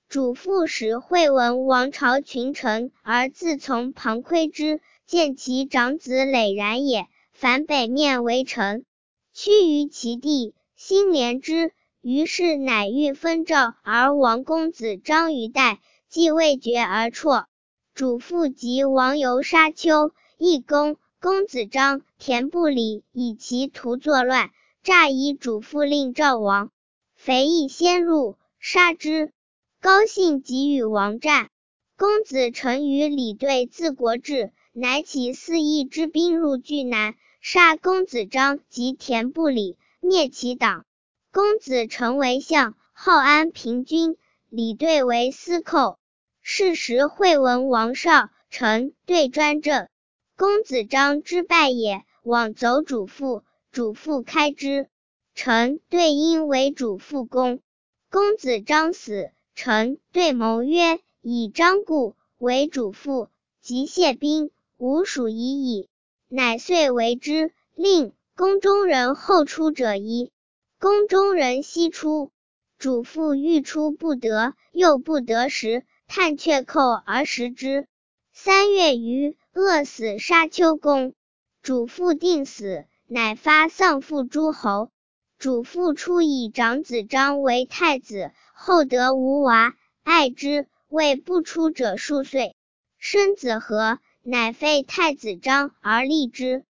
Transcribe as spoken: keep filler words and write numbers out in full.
主父使惠文王朝群臣，而自从庞窥之，见其长子累然也，反北面为臣，趋于其地，心怜之，于是乃欲分赵，而王公子张于代，既未决而辍。主父及王游沙丘，义公公子张田不礼，以其徒作乱，诈以主父令赵王，肥义先入，杀之。高兴即与王战，公子成与李对自国至，乃起四邑之兵入巨南，杀公子张及田不礼，灭其党。公子成为相，号安平君，李对为司寇。是时惠文王少，臣对专政。公子张之败也，往走主父，主父开之。臣对因为主父攻。公子张死，臣对谋曰：以张故，为主父，即谢兵，吾属已矣。乃遂为之，令宫中人后出者一。宫中人悉出，主父欲出不得，又不得时，探阙寇而食之。三月余，饿死沙丘公。主父定死，乃发丧父诸侯。主父初以长子张为太子，后得无娃，爱之，为不出者数岁。生子和，乃废太子张而立之。